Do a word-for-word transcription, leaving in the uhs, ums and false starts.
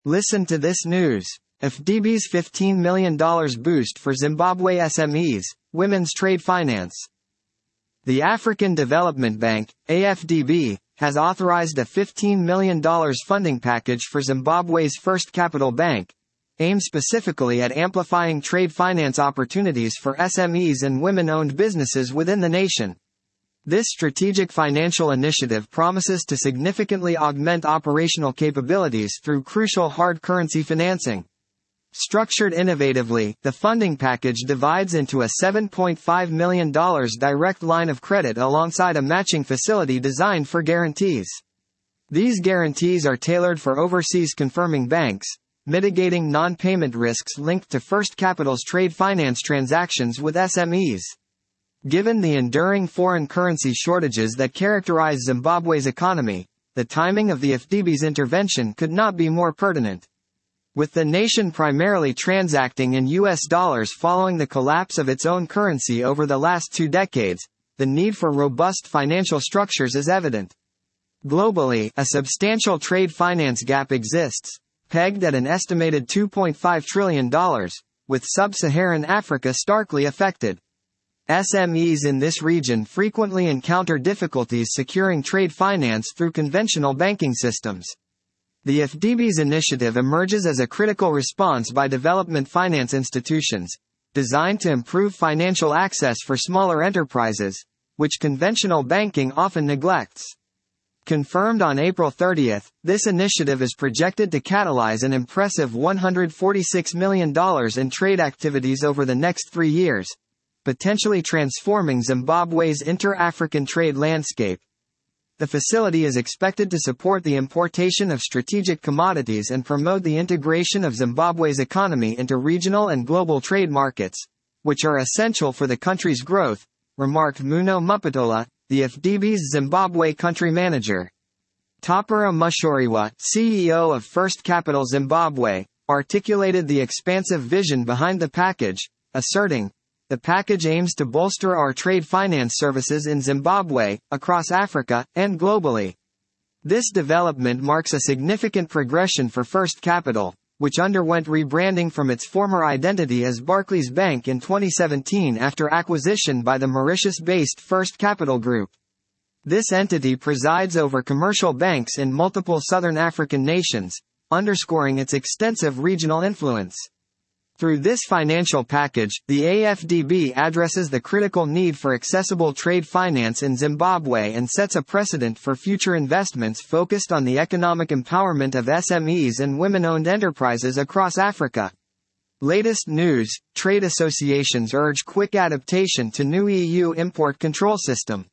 Listen to this news. F D B's fifteen million dollars boost for Zimbabwe S M Es, women's trade finance. The African Development Bank, A F D B, has authorized a fifteen million dollars funding package for Zimbabwe's First Capital Bank, aimed specifically at amplifying trade finance opportunities for S M Es and women-owned businesses within the nation. This strategic financial initiative promises to significantly augment operational capabilities through crucial hard currency financing. Structured innovatively, the funding package divides into a seven point five million dollars direct line of credit alongside a matching facility designed for guarantees. These guarantees are tailored for overseas confirming banks, mitigating non-payment risks linked to First Capital's trade finance transactions with S M Es. Given the enduring foreign currency shortages that characterize Zimbabwe's economy, the timing of the F D B's intervention could not be more pertinent. With the nation primarily transacting in U S dollars following the collapse of its own currency over the last two decades, the need for robust financial structures is evident. Globally, a substantial trade finance gap exists, pegged at an estimated two point five trillion dollars, with sub-Saharan Africa starkly affected. S M Es in this region frequently encounter difficulties securing trade finance through conventional banking systems. The F D B's initiative emerges as a critical response by development finance institutions, designed to improve financial access for smaller enterprises, which conventional banking often neglects. Confirmed on April thirtieth, this initiative is projected to catalyze an impressive one hundred forty-six million dollars in trade activities over the next three years, potentially transforming Zimbabwe's inter-African trade landscape. The facility is expected to support the importation of strategic commodities and promote the integration of Zimbabwe's economy into regional and global trade markets, which are essential for the country's growth, remarked Muno Mupatola, the F D B's Zimbabwe country manager. Tapera Mushoriwa, C E O of First Capital Zimbabwe, articulated the expansive vision behind the package, asserting, "The package aims to bolster our trade finance services in Zimbabwe, across Africa, and globally." This development marks a significant progression for First Capital, which underwent rebranding from its former identity as Barclays Bank in twenty seventeen after acquisition by the Mauritius-based First Capital Group. This entity presides over commercial banks in multiple southern African nations, underscoring its extensive regional influence. Through this financial package, the A F D B addresses the critical need for accessible trade finance in Zimbabwe and sets a precedent for future investments focused on the economic empowerment of S M Es and women-owned enterprises across Africa. Latest news: trade associations urge quick adaptation to new E U import control system.